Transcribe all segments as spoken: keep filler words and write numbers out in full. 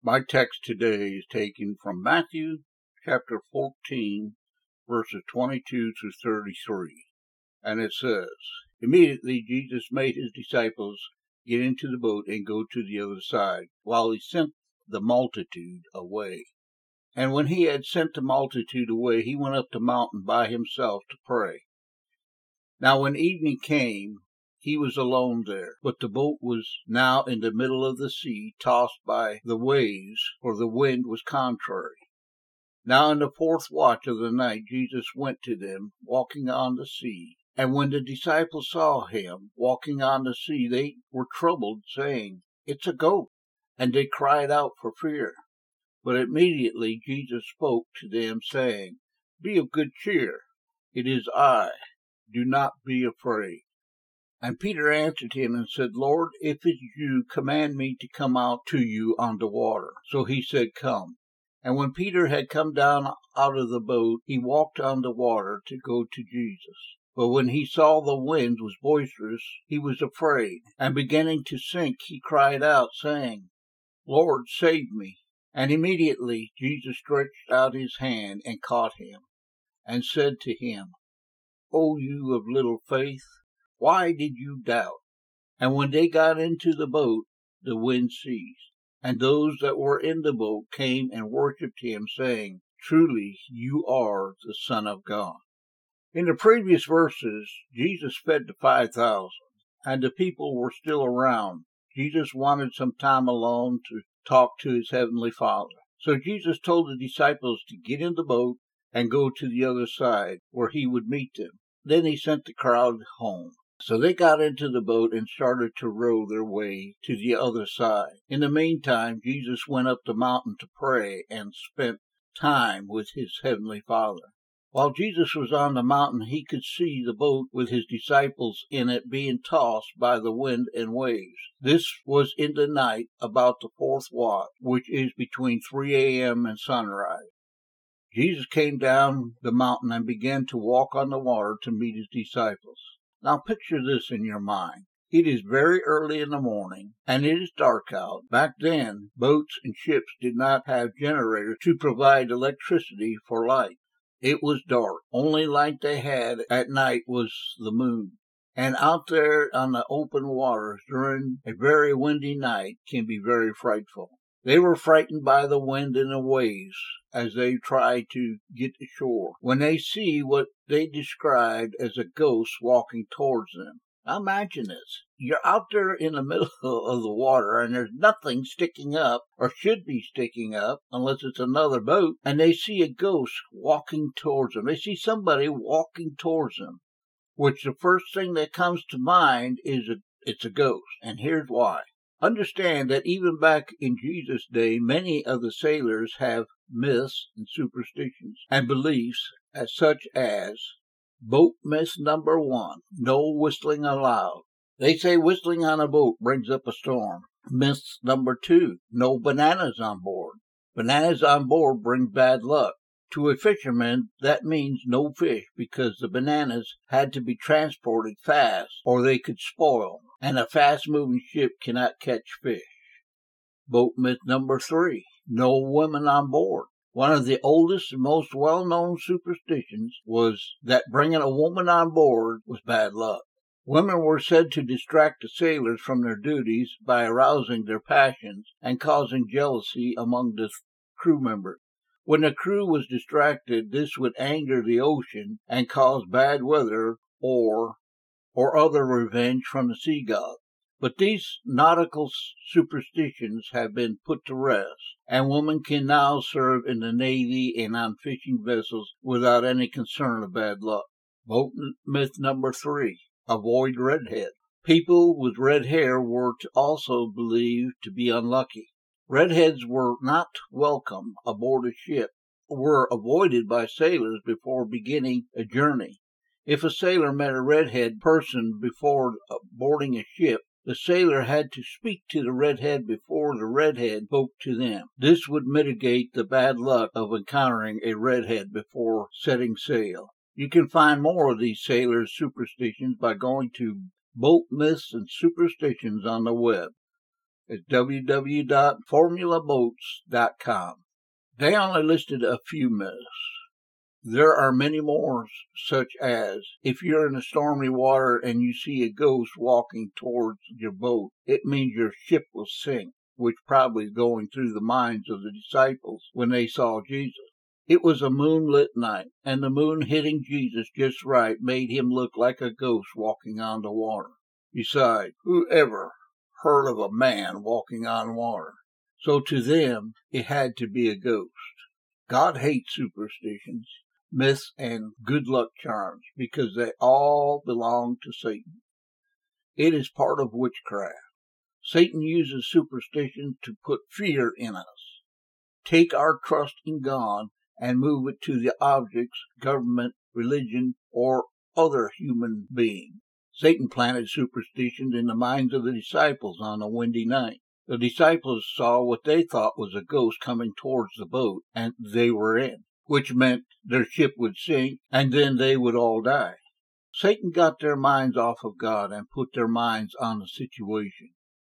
My text today is taken from Matthew chapter fourteen, verses twenty-two through thirty-three. And it says, Immediately Jesus made his disciples get into the boat and go to the other side, while he sent the multitude away. And when he had sent the multitude away, he went up the mountain by himself to pray. Now when evening came, he was alone there, but the boat was now in the middle of the sea, tossed by the waves, for the wind was contrary. Now in the fourth watch of the night Jesus went to them, walking on the sea. And when the disciples saw him walking on the sea, they were troubled, saying, It's a ghost. And they cried out for fear. But immediately Jesus spoke to them, saying, Be of good cheer, it is I, do not be afraid. And Peter answered him and said, Lord, if it is you, command me to come out to you on the water. So he said, Come. And when Peter had come down out of the boat, he walked on the water to go to Jesus. But when he saw the wind was boisterous, he was afraid, and beginning to sink, he cried out, saying, Lord, save me. And immediately Jesus stretched out his hand and caught him, and said to him, O you of little faith, why did you doubt? And when they got into the boat, the wind ceased. And those that were in the boat came and worshipped him, saying, Truly you are the Son of God. In the previous verses, Jesus fed the five thousand, and the people were still around. Jesus wanted some time alone to talk to his heavenly Father. So Jesus told the disciples to get in the boat and go to the other side, where he would meet them. Then he sent the crowd home. So they got into the boat and started to row their way to the other side. In the meantime, Jesus went up the mountain to pray and spent time with his heavenly Father. While Jesus was on the mountain, he could see the boat with his disciples in it being tossed by the wind and waves. This was in the night about the fourth watch, which is between three a.m. and sunrise. Jesus came down the mountain and began to walk on the water to meet his disciples. Now picture this in your mind. It is very early in the morning, and it is dark out. Back then, boats and ships did not have generators to provide electricity for light. It was dark. Only light they had at night was the moon. And out there on the open waters during a very windy night can be very frightful. They were frightened by the wind and the waves as they tried to get to shore, when they see what they described as a ghost walking towards them. Now imagine this. You're out there in the middle of the water and there's nothing sticking up, or should be sticking up, unless it's another boat, and they see a ghost walking towards them. They see somebody walking towards them, which the first thing that comes to mind is a, it's a ghost. And here's why. Understand that even back in Jesus' day, many of the sailors have myths and superstitions and beliefs as such as boat myth number one, no whistling allowed. They say whistling on a boat brings up a storm. Myth number two, no bananas on board. Bananas on board bring bad luck. To a fisherman, that means no fish because the bananas had to be transported fast or they could spoil, and a fast-moving ship cannot catch fish. Boat myth number three, no women on board. One of the oldest and most well-known superstitions was that bringing a woman on board was bad luck. Women were said to distract the sailors from their duties by arousing their passions and causing jealousy among the crew members. When the crew was distracted, this would anger the ocean and cause bad weather or or other revenge from the sea god. But these nautical superstitions have been put to rest, and women can now serve in the Navy and on fishing vessels without any concern of bad luck. Boat myth number three, avoid redhead. People with red hair were also believed to be unlucky. Redheads were not welcome aboard a ship, were avoided by sailors before beginning a journey. If a sailor met a redhead person before boarding a ship, the sailor had to speak to the redhead before the redhead spoke to them. This would mitigate the bad luck of encountering a redhead before setting sail. You can find more of these sailors' superstitions by going to Boat Myths and Superstitions on the web. It's w w w dot formula boats dot com. They only listed a few myths. There are many more, such as, if you're in the stormy water and you see a ghost walking towards your boat, it means your ship will sink, which probably is going through the minds of the disciples when they saw Jesus. It was a moonlit night, and the moon hitting Jesus just right made him look like a ghost walking on the water. Besides, who ever heard of a man walking on water? So to them, it had to be a ghost. God hates superstitions, myths, and good luck charms because they all belong to Satan. It is part of witchcraft. Satan uses superstition to put fear in us, take our trust in God, and move it to the objects, government, religion, or other human being. Satan planted superstitions in the minds of the disciples on a windy night. The disciples saw what they thought was a ghost coming towards the boat, and they were in, which meant their ship would sink, and then they would all die. Satan got their minds off of God and put their minds on the situation.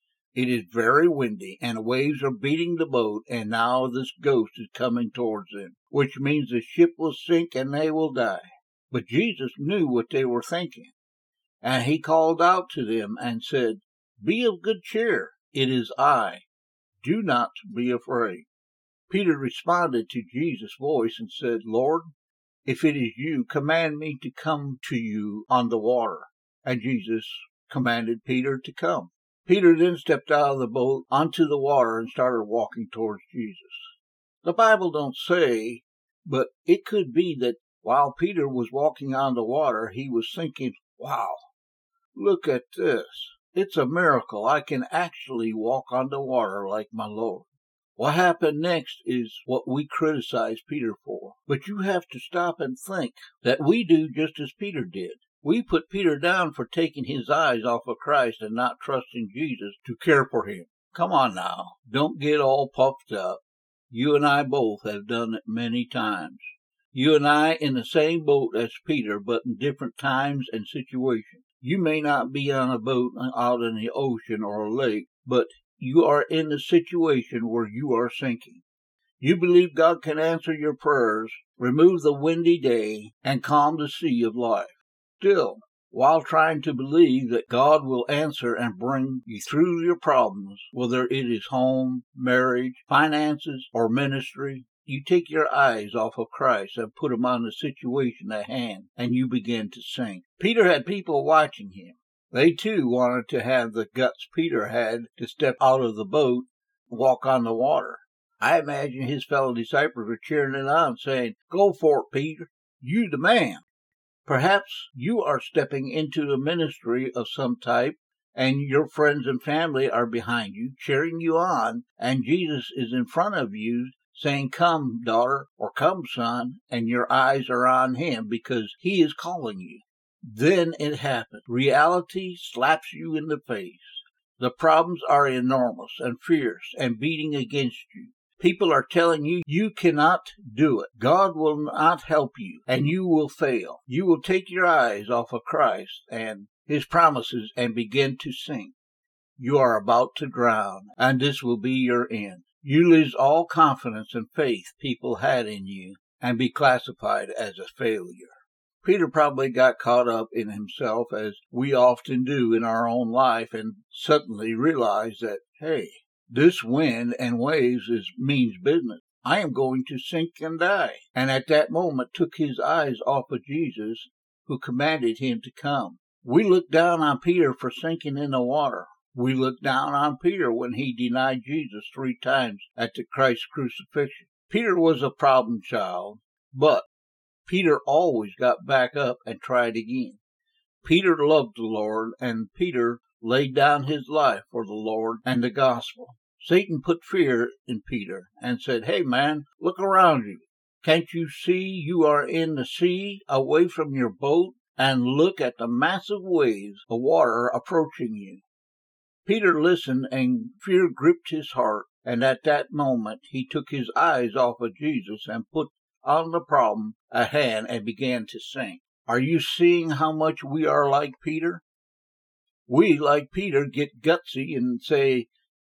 It is very windy, and the waves are beating the boat, and now this ghost is coming towards them, which means the ship will sink and they will die. But Jesus knew what they were thinking, and he called out to them and said, "Be of good cheer, it is I. Do not be afraid." Peter responded to Jesus' voice and said, "Lord, if it is you, command me to come to you on the water." And Jesus commanded Peter to come. Peter then stepped out of the boat onto the water and started walking towards Jesus. The Bible don't say, but it could be that while Peter was walking on the water, he was thinking, "Wow, look at this. It's a miracle. I can actually walk on the water like my Lord." What happened next is what we criticize Peter for. But you have to stop and think that we do just as Peter did. We put Peter down for taking his eyes off of Christ and not trusting Jesus to care for him. Come on now, don't get all puffed up. You and I both have done it many times. You and I in the same boat as Peter, but in different times and situations. You may not be on a boat out in the ocean or a lake, but you are in the situation where you are sinking. You believe God can answer your prayers, remove the windy day, and calm the sea of life. Still, while trying to believe that God will answer and bring you through your problems, whether it is home, marriage, finances, or ministry, you take your eyes off of Christ and put them on the situation at hand, and you begin to sink. Peter had people watching him. They too wanted to have the guts Peter had to step out of the boat and walk on the water. I imagine his fellow disciples were cheering it on, saying, "Go for it, Peter. You the man." Perhaps you are stepping into a ministry of some type, and your friends and family are behind you, cheering you on, and Jesus is in front of you, saying, "Come, daughter," or "Come, son," and your eyes are on him because he is calling you. Then it happens. Reality slaps you in the face. The problems are enormous and fierce and beating against you. People are telling you you cannot do it. God will not help you, and you will fail. You will take your eyes off of Christ and his promises and begin to sink. You are about to drown, and this will be your end. You lose all confidence and faith people had in you and be classified as a failure. Peter probably got caught up in himself, as we often do in our own life, and suddenly realized that, hey, this wind and waves is means business. I am going to sink and die. And at that moment took his eyes off of Jesus, who commanded him to come. We look down on Peter for sinking in the water. We look down on Peter when he denied Jesus three times at the Christ crucifixion. Peter was a problem child, but Peter always got back up and tried again. Peter loved the Lord, and Peter laid down his life for the Lord and the gospel. Satan put fear in Peter and said, "Hey man, look around you. Can't you see you are in the sea away from your boat? And look at the massive waves of water approaching you." Peter listened, and fear gripped his heart, and at that moment he took his eyes off of Jesus and put on the problem at hand and began to sink. Are you seeing how much we are like Peter? We, like Peter, get gutsy and say,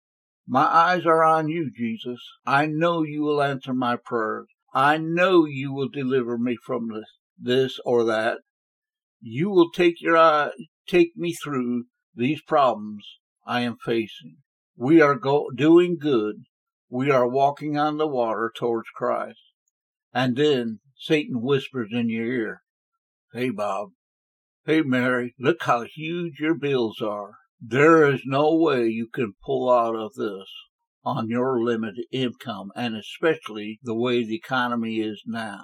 My eyes are on you, Jesus. I know you will answer my prayers. I know you will deliver me from this, this or that. You will take your eye, take me through these problems I am facing. We are go- doing good. We are walking on the water towards Christ. And then Satan whispers in your ear, "Hey, Bob. Hey, Mary, look how huge your bills are. There is no way you can pull out of this on your limited income, and especially the way the economy is now."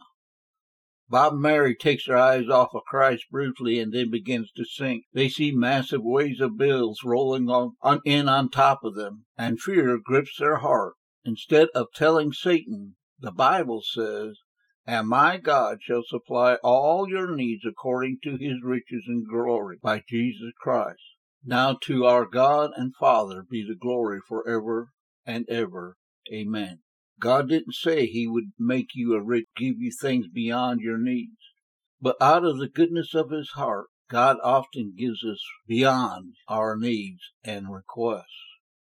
Bob and Mary takes their eyes off of Christ briefly and then begins to sink. They see massive waves of bills rolling on, on, in on top of them, and fear grips their heart. Instead of telling Satan, the Bible says, "And my God shall supply all your needs according to his riches and glory by Jesus Christ. Now to our God and Father be the glory forever and ever. Amen." God didn't say he would make you a rich, give you things beyond your needs. But out of the goodness of his heart, God often gives us beyond our needs and requests.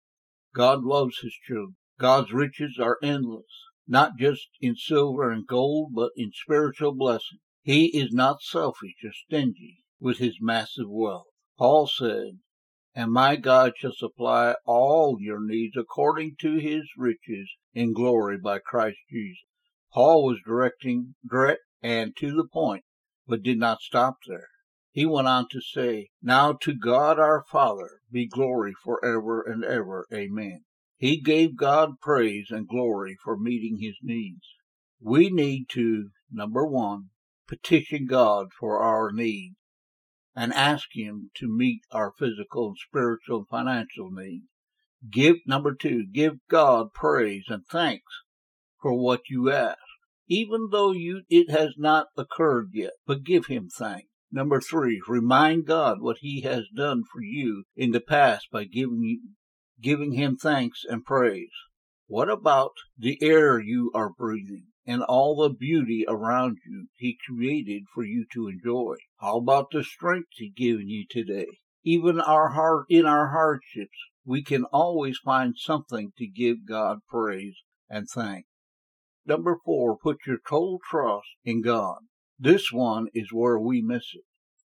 God loves his children. God's riches are endless, not just in silver and gold, but in spiritual blessing. He is not selfish or stingy with his massive wealth. Paul said, "And my God shall supply all your needs according to his riches in glory by Christ Jesus." Paul was directing, direct and to the point, but did not stop there. He went on to say, "Now to God our Father be glory forever and ever. Amen." He gave God praise and glory for meeting his needs. We need to, number one, petition God for our needs and ask him to meet our physical and spiritual and financial needs. Give, number two, give God praise and thanks for what you ask, even though you, it has not occurred yet, but give him thanks. Number three, remind God what he has done for you in the past by giving you, giving him thanks and praise. What about the air you are breathing and all the beauty around you he created for you to enjoy? How about the strength he's given you today? Even our heart, in our hardships, we can always find something to give God praise and thanks. Number four, put your total trust in God. This one is where we miss it.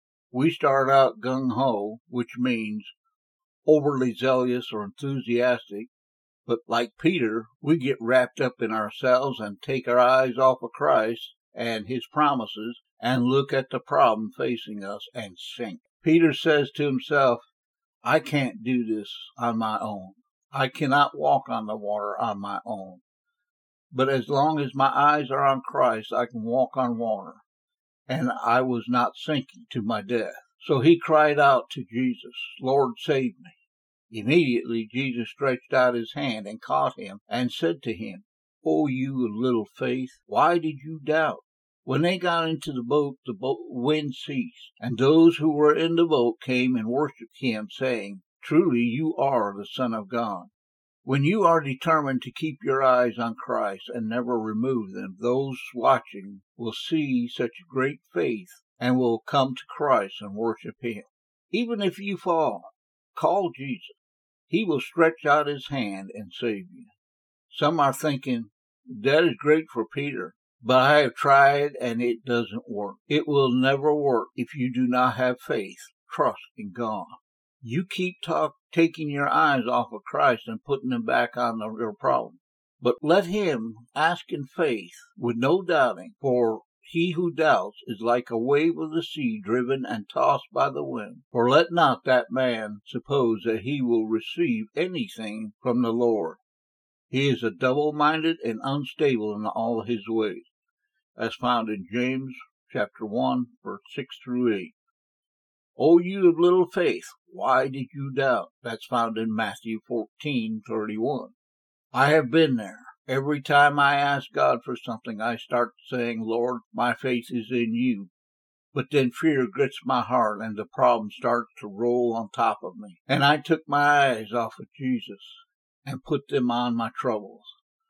We start out gung-ho, which means overly zealous or enthusiastic, but like Peter, we get wrapped up in ourselves and take our eyes off of Christ and his promises and look at the problem facing us and sink. Peter says to himself, "I can't do this on my own. I cannot walk on the water on my own. But as long as my eyes are on Christ, I can walk on water." And I was not sinking to my death. So he cried out to Jesus, "Lord, save me." Immediately Jesus stretched out his hand and caught him and said to him, "O you of little faith, why did you doubt?" When they got into the boat, the boat wind ceased, and those who were in the boat came and worshipped him, saying, "Truly you are the Son of God." When you are determined to keep your eyes on Christ and never remove them, those watching will see such great faith and will come to Christ and worship him. Even if you fall, call Jesus. He will stretch out his hand and save you. Some are thinking, "That is great for Peter, but I have tried and it doesn't work." It will never work if you do not have faith, trust in God. You keep talk, taking your eyes off of Christ and putting them back on the, your problem. But let him ask in faith with no doubting, for he who doubts is like a wave of the sea driven and tossed by the wind. For let not that man suppose that he will receive anything from the Lord. He is a double-minded and unstable in all his ways, as found in James chapter one, verse six through eight. O you of little faith, why did you doubt? That's found in Matthew fourteen, thirty-one. I have been there. Every time I ask God for something, I start saying, "Lord, my faith is in you." But then fear grits my heart and the problem starts to roll on top of me. And I took my eyes off of Jesus and put them on my troubles.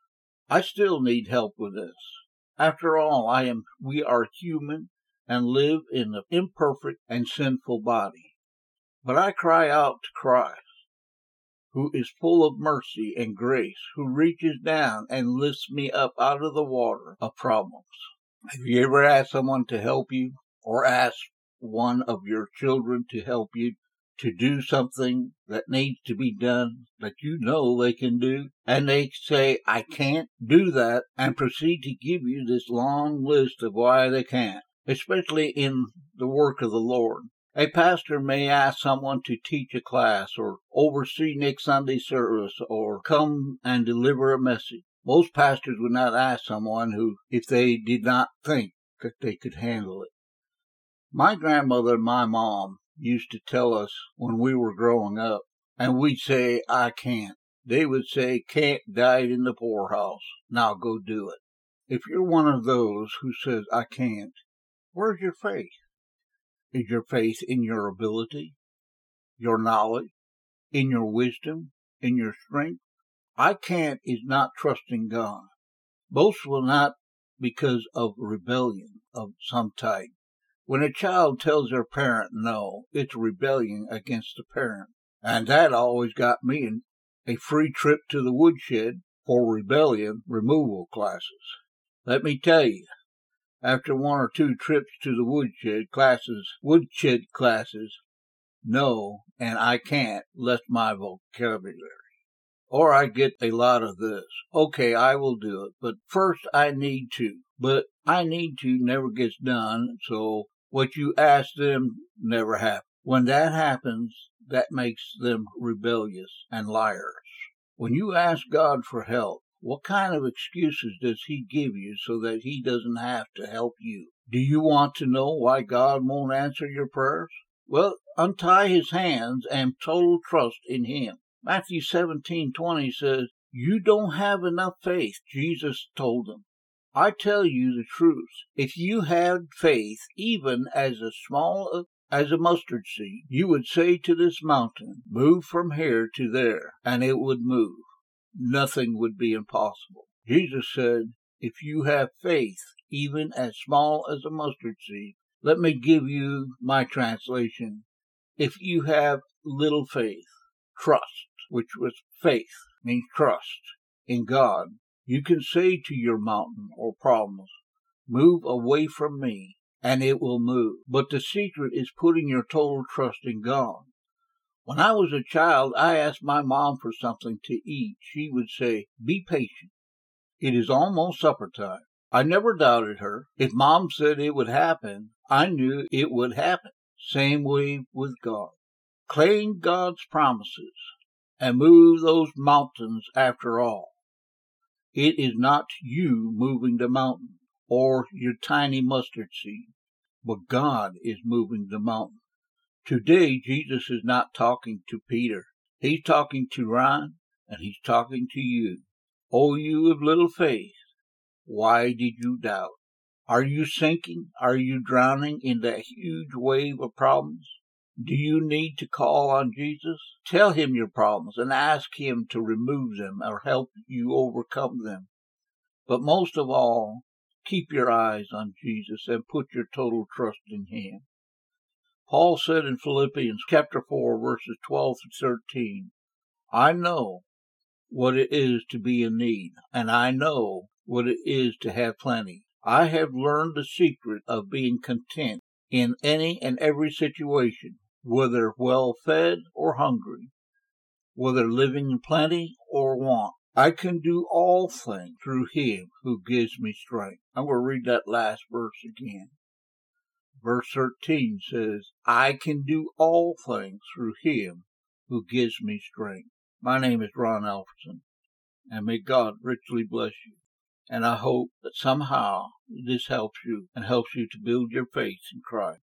I still need help with this. After all, I am, we are human and live in an imperfect and sinful body. But I cry out to Christ, who is full of mercy and grace, who reaches down and lifts me up out of the water of problems. Have you ever asked someone to help you, or asked one of your children to help you to do something that needs to be done that you know they can do, and they say, I can't do that, and proceed to give you this long list of why they can't, especially in the work of the Lord? A pastor may ask someone to teach a class or oversee next Sunday service or come and deliver a message. Most pastors would not ask someone who, if they did not think that they could handle it. My grandmother and my mom used to tell us when we were growing up, and we'd say, I can't. They would say, can't died in the poorhouse. Now go do it. If you're one of those who says, I can't, where's your faith? Is your faith in your ability, your knowledge, in your wisdom, in your strength? I can't is not trusting God. Most will not because of rebellion of some type. When a child tells their parent no, it's rebellion against the parent. And that always got me in a free trip to the woodshed for rebellion removal classes. Let me tell you, after one or two trips to the woodshed classes, woodshed classes, no and I can't left my vocabulary. Or I get a lot of this. Okay, I will do it, but first I need to. But I need to never gets done, so what you ask them never happens. When that happens, that makes them rebellious and liars. When you ask God for help, what kind of excuses does He give you so that He doesn't have to help you? Do you want to know why God won't answer your prayers? Well, untie His hands and total trust in Him. Matthew seventeen twenty says, you don't have enough faith, Jesus told them. I tell you the truth, if you had faith even as a small as a mustard seed, you would say to this mountain, move from here to there, and it would move. Nothing would be impossible. Jesus said, if you have faith even as small as a mustard seed, let me give you my translation. If you have little faith, trust, which was faith, means trust in God. You can say to your mountain or problems, move away from me, and it will move. But the secret is putting your total trust in God. When I was a child, I asked my mom for something to eat. She would say, be patient. It is almost supper time. I never doubted her. If Mom said it would happen, I knew it would happen. Same way with God. Claim God's promises and move those mountains after all. It is not you moving the mountain or your tiny mustard seed, but God is moving the mountain. Today, Jesus is not talking to Peter. He's talking to Ron, and He's talking to you. O you of little faith, why did you doubt? Are you sinking? Are you drowning in that huge wave of problems? Do you need to call on Jesus? Tell Him your problems and ask Him to remove them or help you overcome them. But most of all, keep your eyes on Jesus and put your total trust in Him. Paul said in Philippians chapter four, verses twelve through thirteen, I know what it is to be in need, and I know what it is to have plenty. I have learned the secret of being content in any and every situation, whether well-fed or hungry, whether living in plenty or want. I can do all things through Him who gives me strength. I'm going to read that last verse again. Verse thirteen says, I can do all things through Him who gives me strength. My name is Ron Alfredson, and may God richly bless you. And I hope that somehow this helps you and helps you to build your faith in Christ.